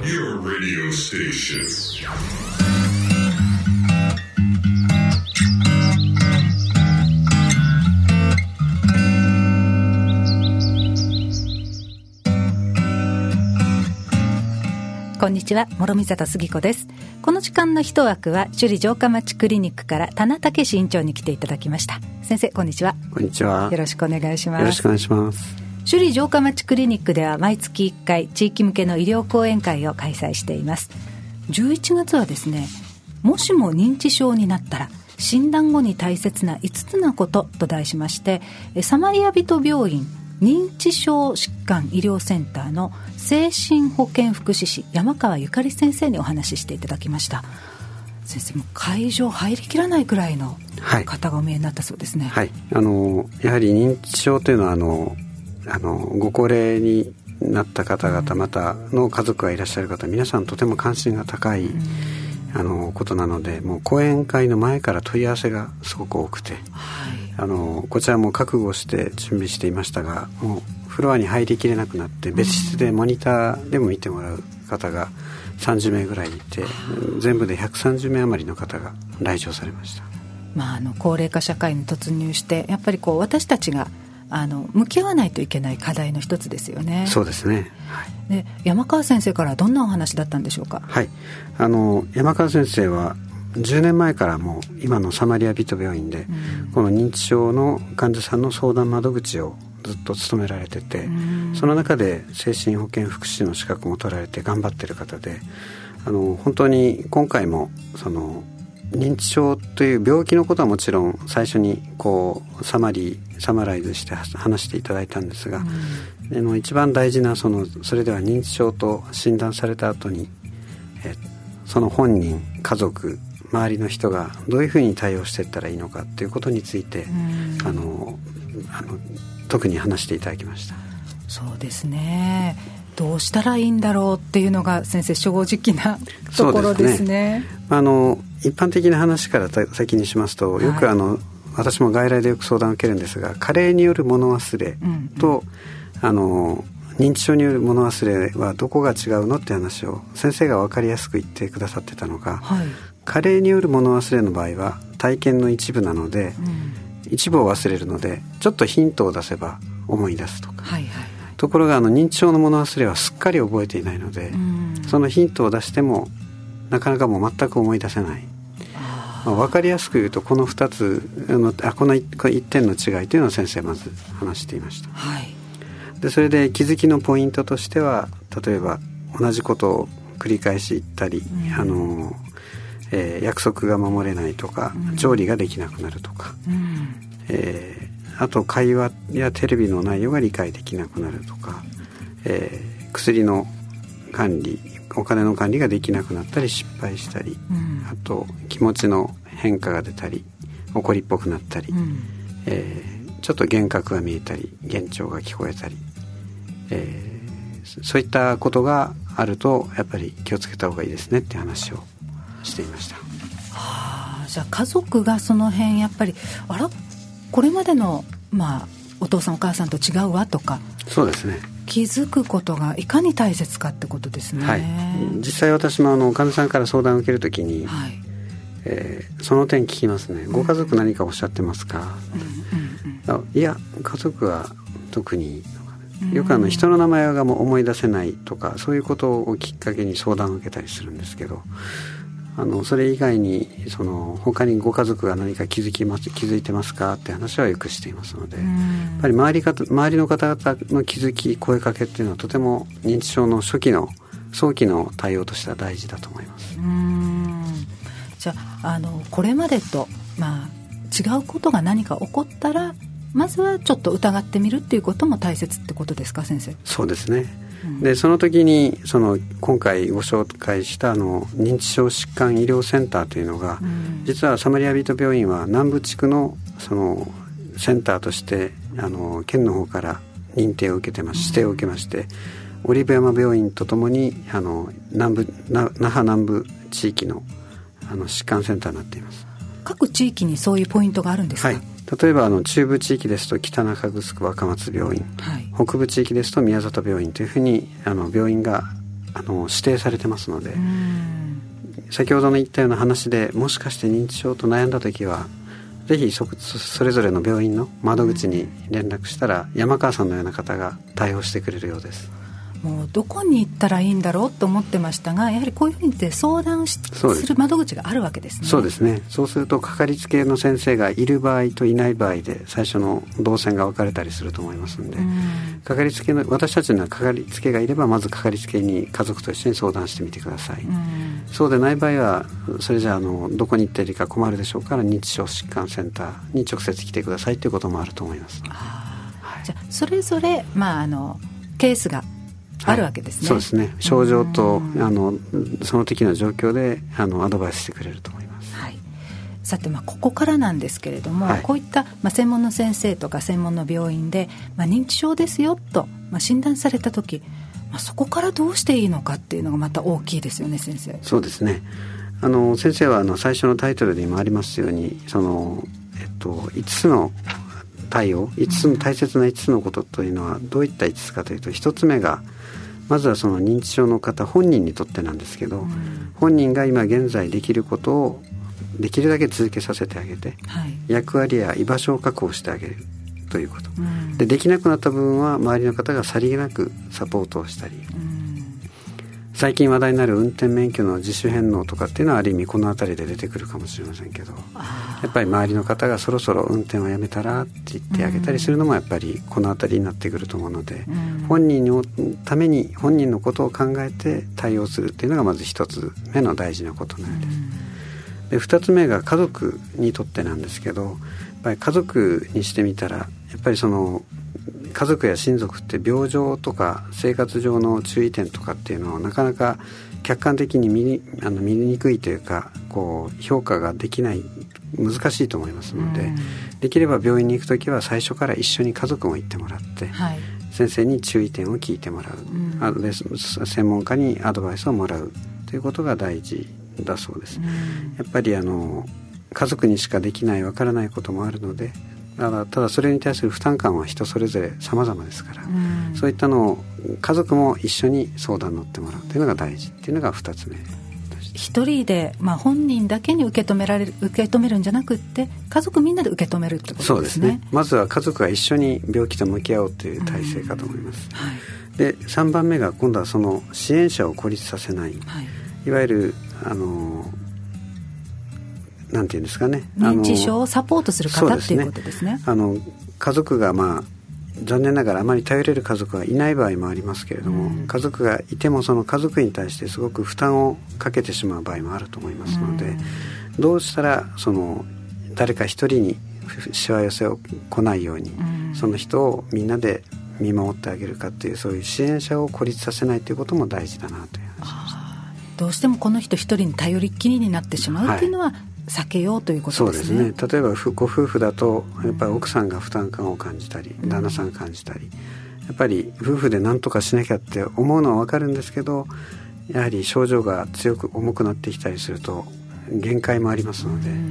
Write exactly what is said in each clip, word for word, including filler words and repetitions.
Your radio station. こんにちは、諸見里杉子です。この時間の一枠は首里城下町クリニックから田名武院長に来ていただきました。先生、こんにちは。 こんにちは。 よろしくお願いします。 よろしくお願いします。 首里城下町クリニックでは毎月いっかい地域向けの医療講演会を開催しています。じゅういちがつはですね、もしも認知症になったら診断後に大切ないつつのことと題しまして、サマリア人病院認知症疾患医療センターの精神保健福祉士山川ゆかり先生にお話ししていただきました。先生も会場入りきらないくらいの方がお見えになったそうですね。 はい、はい、あのやはり認知症というのはあのあのご高齢になった方々、うん、またの家族がいらっしゃる方、皆さんとても関心が高い、うん、あのことなので、もう講演会の前から問い合わせがすごく多くて、はい、あのこちらも覚悟して準備していましたが、もうフロアに入りきれなくなって別室でモニターでも見てもらう方がさんじゅうめいぐらいいて、全部でひゃくさんじゅうめい余りの方が来場されました。 まあ、あの高齢化社会に突入してやっぱりこう私たちがあの向き合わないといけない課題の一つですよね。 そうですね、はい、 で山川先生からどんなお話だったんでしょうか。 はい、あの山川先生はじゅうねんまえからもう今のサマリア人病院で、うん、この認知症の患者さんの相談窓口をずっと務められてて、うん、その中で精神保健福祉士の資格も取られて頑張っている方で、あの本当に今回もその認知症という病気のことはもちろん最初にこうサマリーサマライズして話していただいたんですが、うん、あの一番大事なそのそれでは認知症と診断された後にえその本人家族周りの人がどういうふうに対応していったらいいのかということについて、うん、あのあの特に話していただきました。 そうですね、どうしたらいいんだろうっていうのが先生正直なところですね。そうですね、 あの一般的な話から先にしますと、よくあの、はい、私も外来でよく相談を受けるんですが、加齢による物忘れと、うんうん、あの認知症による物忘れはどこが違うのって話を先生が分かりやすく言ってくださってたのが、はい、加齢による物忘れの場合は体験の一部なので、うん、一部を忘れるのでちょっとヒントを出せば思い出すとか、はいはいはい、ところがあの認知症の物忘れはすっかり覚えていないので、うん、そのヒントを出してもなかなかもう全く思い出せない。まあ、分かりやすく言うとこのふたつのあこのいってんの違いというのを先生まず話していました。はい、でそれで気づきのポイントとしては、例えば同じことを繰り返し言ったり、うん、あのえー、約束が守れないとか、うん、調理ができなくなるとか、うん、えー、あと会話やテレビの内容が理解できなくなるとか、えー、薬の管理お金の管理ができなくなったり失敗したり、うん、あと気持ちの変化が出たり怒りっぽくなったり、うん、えー、ちょっと幻覚が見えたり幻聴が聞こえたり、えー、そういったことがあるとやっぱり気をつけた方がいいですねって話をしていました。はあ、じゃあ家族がその辺やっぱりあらこれまでの、まあ、お父さんお母さんと違うわとか、 そうですね、 気づくことがいかに大切かってことですね。 はい、実際私もあの患者さんから相談を受けるときに、はい、えー、その点聞きますね。ご家族何かおっしゃってますか、うんうんうん、いや家族は特によくあの人の名前がもう思い出せないとかそういうことをきっかけに相談を受けたりするんですけど、あのそれ以外にその他にご家族が何か気づきます気づいてますかって話はよくしていますので、やっぱり周りか周りの方々の気づき声かけっていうのはとても認知症の初期の早期の対応としては大事だと思います。 うーん、じゃあ、あのこれまでと、まあ、違うことが何か起こったらまずはちょっと疑ってみるっていうことも大切ってことですか、先生。 そうですね、うん、でその時にその今回ご紹介したあの認知症疾患医療センターというのが、うん、実はサマリア人病院は南部地区のそのセンターとしてあの県の方から認定を受けてまし、指定を受けまして、うん、オリーブ山病院とともにあの南部那覇南部地域のあの疾患センターになっています。 各地域にそういうポイントがあるんですか。 はい、例えばあの中部地域ですと北中城若松病院、はい、北部地域ですと宮里病院というふうにあの病院があの指定されてますので、先ほどの言ったような話でもしかして認知症と悩んだ時はぜひ そ, それぞれの病院の窓口に連絡したら山川さんのような方が対応してくれるようです。 もうどこに行ったらいいんだろうと思ってましたが、やはりこういうふうにって相談しする窓口があるわけですね。 そうですね。そうするとかかりつけの先生がいる場合といない場合で最初の動線が分かれたりすると思いますので、かかりつけの私たちにはかかりつけがいればまずかかりつけに家族と一緒に相談してみてください。そうでない場合はそれじゃあ、あのどこに行ったらいいか困るでしょうから認知症疾患センターに直接来てくださいということもあると思います。 あ、はい、じゃあそれぞれ、まあ、あのケースがあるわけですね。 はい、そうですね。症状とあのその時の状況であのアドバイスしてくれると思います。 はい、さて、まあ、ここからなんですけれども、はい、こういった、まあ、専門の先生とか専門の病院で、まあ、認知症ですよと、まあ、診断された時、まあ、そこからどうしていいのかっていうのがまた大きいですよね、先生。 そうですね。あの先生はあの最初のタイトルで今ありますようにその、えっと、いつつの対応いつつの大切ないつつのことというのはどういったいつつかというと、ひとつめがまずはその認知症の方本人にとってなんですけど、うん、本人が今現在できることをできるだけ続けさせてあげて、はい、役割や居場所を確保してあげるということ、うん、でできなくなった部分は周りの方がさりげなくサポートをしたり、うん、最近話題になる運転免許の自主返納とかっていうのはある意味この辺りで出てくるかもしれませんけど、やっぱり周りの方がそろそろ運転をやめたらって言ってあげたりするのもやっぱりこの辺りになってくると思うので、うん、本人のために本人のことを考えて対応するっていうのがまず一つ目の大事なことのようです。で二つ目が家族にとってなんですけど、やっぱり家族にしてみたらやっぱりその家族や親族って病状とか生活上の注意点とかっていうのをなかなか客観的に見に、あの見にくいというかこう評価ができない難しいと思いますので、うん、できれば病院に行くときは最初から一緒に家族も行ってもらって、はい、先生に注意点を聞いてもらう、うん、あで専門家にアドバイスをもらうということが大事だそうです。うん、やっぱりあの家族にしかできないわからないこともあるので、ただ、ただそれに対する負担感は人それぞれ様々ですから、うん、そういったのを家族も一緒に相談に乗ってもらうというのが大事っていうのがふたつめ。 一人で、まあ、本人だけに受け止められる受け止めるんじゃなくって家族みんなで受け止めるってことですね。 そうですね。まずは家族が一緒に病気と向き合おうという体制かと思います。うん、はい、でさんばんめが今度はその支援者を孤立させない、はい、いわゆるあのなんていうんですかね、 認知症をサポートする方っていうことですね。 あの家族がまあ残念ながらあまり頼れる家族はいない場合もありますけれども、うん、家族がいてもその家族に対してすごく負担をかけてしまう場合もあると思いますので、うん、どうしたらその誰か一人にしわ寄せを来ないように、うん、その人をみんなで見守ってあげるかっていうそういう支援者を孤立させないということも大事だなという話をしました。 どうしてもこの人一人に頼りっきりになってしまうっていうのは、はい、避けようということですね。 そうですね。例えばご夫婦だとやっぱり奥さんが負担感を感じたり、うん、旦那さん感じたり、やっぱり夫婦で何とかしなきゃって思うのは分かるんですけど、やはり症状が強く重くなってきたりすると限界もありますので、うん、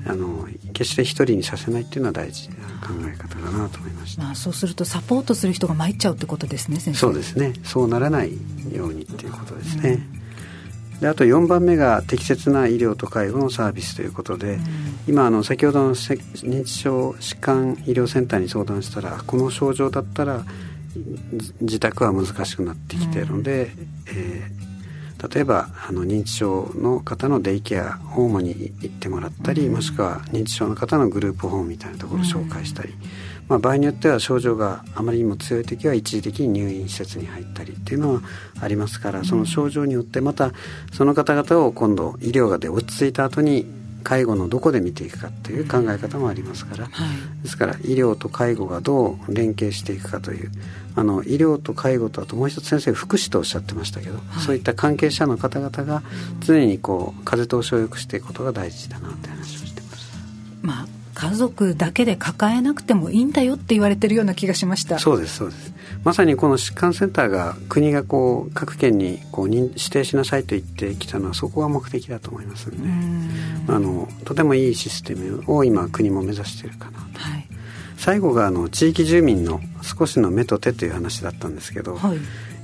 あの決して一人にさせないっていうのは大事な考え方だなと思いました。 まあ、そうするとサポートする人が参っちゃうってことですね、先生。 そうですね。そうならないようにっていうことですね。うんであとよんばんめが適切な医療と介護のサービスということで、うん、今あの先ほどの認知症疾患医療センターに相談したらこの症状だったら自宅は難しくなってきているので、うんえー、例えばあの認知症の方のデイケアホームに行ってもらったり、うん、もしくは認知症の方のグループホームみたいなところを紹介したり、うんまあ、場合によっては症状があまりにも強いときは一時的に入院施設に入ったりっていうのはありますから、その症状によってまたその方々を今度医療で落ち着いた後に介護のどこで見ていくかという考え方もありますから、はい、ですから医療と介護がどう連携していくかというあの医療と介護とあともう一つ先生福祉とおっしゃってましたけど、はい、そういった関係者の方々が常にこう風通しを良くしていくことが大事だなという話をしています。 まあ家族だけで抱えなくてもいいんだよって言われてるような気がしました。 そうですそうです。まさにこの疾患センターが国がこう各県にこう指定しなさいと言ってきたのはそこが目的だと思いますので、あのとてもいいシステムを今国も目指しているかなと、はい、最後があの地域住民の少しの目と手という話だったんですけど、はい、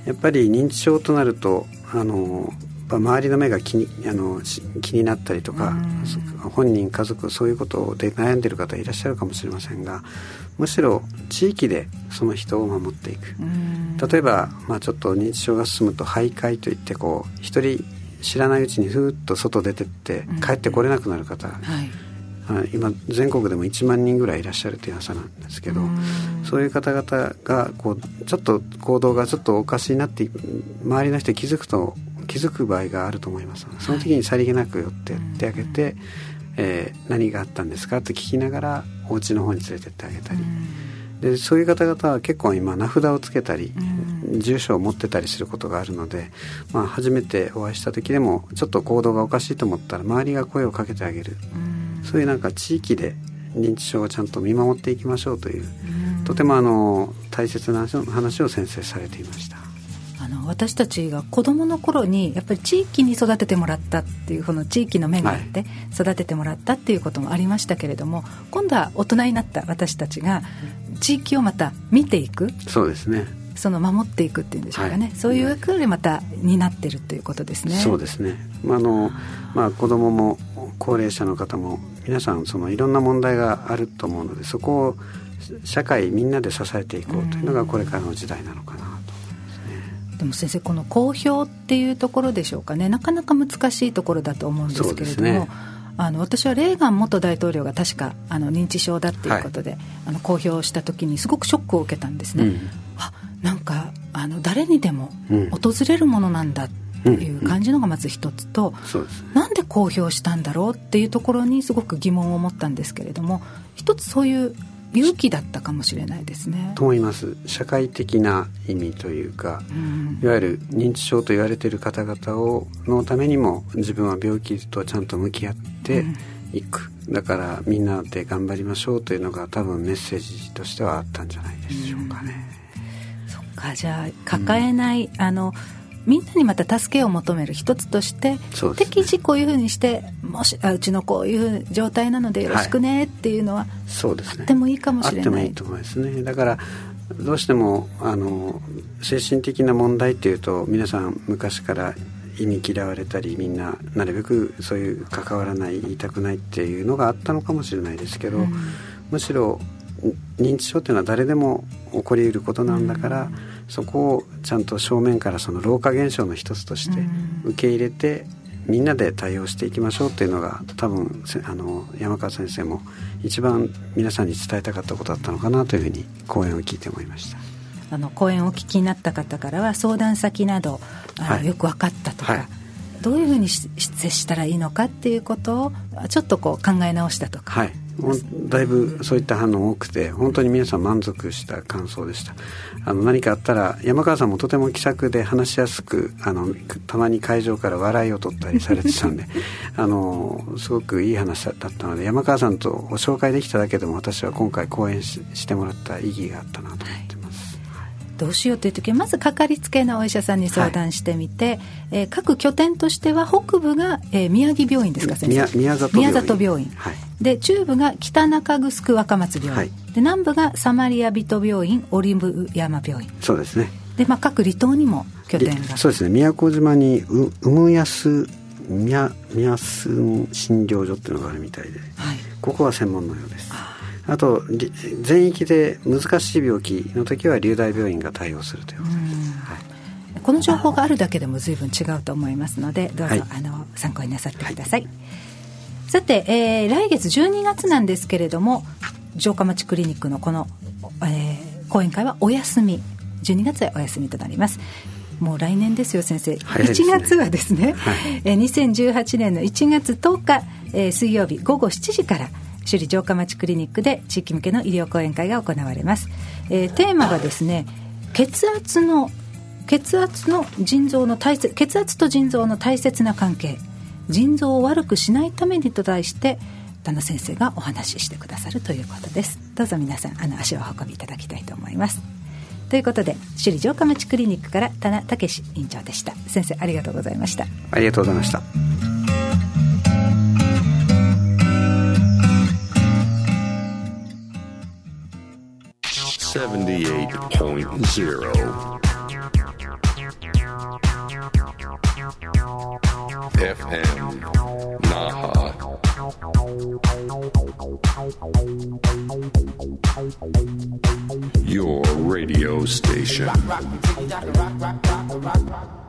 やっぱり認知症となるとあの周りの目が気に、あの気になったりとか、本人家族そういうことで悩んでいる方いらっしゃるかもしれませんが、むしろ地域でその人を守っていく。例えば、まあ、ちょっと認知症が進むと徘徊といってこう一人知らないうちにふーっと外出てって帰ってこれなくなる方、はい、今全国でもいちまんにんぐらいいらっしゃるという噂なんですけど、そういう方々がこうちょっと行動がちょっとおかしいなって周りの人に気づくと気づく場合があると思います。その時にさりげなく寄ってってあげて、えー、何があったんですかって聞きながらお家の方に連れてってあげたり、でそういう方々は結構今名札をつけたり住所を持ってたりすることがあるので、まあ、初めてお会いした時でもちょっと行動がおかしいと思ったら周りが声をかけてあげる、そういうなんか地域で認知症をちゃんと見守っていきましょうという、とてもあの大切な話を先生されていました。 あの私たちが子どもの頃にやっぱり地域に育ててもらったっていう、この地域の目があって育ててもらったっていうこともありましたけれども、はい、今度は大人になった私たちが地域をまた見ていく、 そうですね、 その守っていくっていうんでしょうかね、はい、そういう役割また担ってるということですね。 そうですね、まあのまあ、子どもも高齢者の方も皆さんそのいろんな問題があると思うので、そこを社会みんなで支えていこうというのがこれからの時代なのかなと。 でも先生、この公表っていうところでしょうかね、なかなか難しいところだと思うんですけれども、ね、あの私はレーガン元大統領が確かあの認知症だっていうことで、はい、あの公表した時にすごくショックを受けたんですね、うん、あなんかあの誰にでも訪れるものなんだっていう感じのがまず一つと、うんうんうん、なんで公表したんだろうっていうところにすごく疑問を持ったんですけれども、一つそういう勇気だったかもしれないですね。 と思います。社会的な意味というか、うん、いわゆる認知症と言われている方々をのためにも自分は病気とちゃんと向き合っていく、うん、だからみんなで頑張りましょうというのが多分メッセージとしてはあったんじゃないでしょうかね、 うん、そっか。じゃあ抱えない、うん、あのみんなにまた助けを求める一つとして、ね、適時こういうふうにしてもしあうちのこういう状態なのでよろしくねっていうのは、はい、そうですね、あってもいいかもしれない。 あってもいいと思いますね。だからどうしてもあの精神的な問題っていうと皆さん昔から忌み嫌われたり、みんななるべくそういう関わらない言いたくないっていうのがあったのかもしれないですけど、うん、むしろ認知症っていうのは誰でも起こりうることなんだから、うん、そこをちゃんと正面からその老化現象の一つとして受け入れて、うん、みんなで対応していきましょうというのが多分あの山川先生も一番皆さんに伝えたかったことだったのかなというふうに講演を聞いて思いました。 あの講演をお聞きになった方からは相談先などあの、はい、よく分かったとか、はい、どういうふうに接したらいいのかっていうことをちょっとこう考え直したとか、 はい、だいぶそういった反応多くて本当に皆さん満足した感想でした。あの何かあったら山川さんもとても気さくで話しやすく、あのたまに会場から笑いを取ったりされてたんであのすごくいい話だったので、山川さんとご紹介できただけでも私は今回講演 し, してもらった意義があったなと思ってます、はい、 どうしようという時はまずかかりつけのお医者さんに相談してみて、はい、えー、各拠点としては北部が、えー、宮城病院ですか先生。 宮, 宮里病院、 宮里病院、はい、で中部が北中城若松病院、はい、で南部がサマリア人病院オリブ山病院。 そうですね。 で、まあ、各離島にも拠点が。 そうですね。宮古島にう産安宮宮診療所っていうのがあるみたいで、はい、ここは専門のようです。 あ, あと全域で難しい病気の時は龍大病院が対応するということです、はい、 この情報があるだけでも随分違うと思いますのでどうぞ、はい、あの参考になさってください、はい。さて、えー、来月じゅうにがつなんですけれども城下町クリニックのこの、えー、講演会はお休み、じゅうにがつはお休みとなります。もう来年ですよ先生。 早いですね。 いちがつはですね、はい、えー、にせんじゅうはちねんのいちがつとおか、えー、水曜日ごごしちじから首里城下町クリニックで地域向けの医療講演会が行われます、えー、テーマがですね、血圧の血圧の腎臓の大切血圧と腎臓の大切な関係、腎臓を悪くしないためにと題して田野先生がお話ししてくださるということです。どうぞ皆さんあの足をお運びいただきたいと思います。ということで首里城下町クリニックから田名武院長でした。先生ありがとうございました。 ありがとうございました。 セブンティーエイトポイントゼロエフエム Naha. Your radio station. Rock, rock, rock, rock, rock, rock.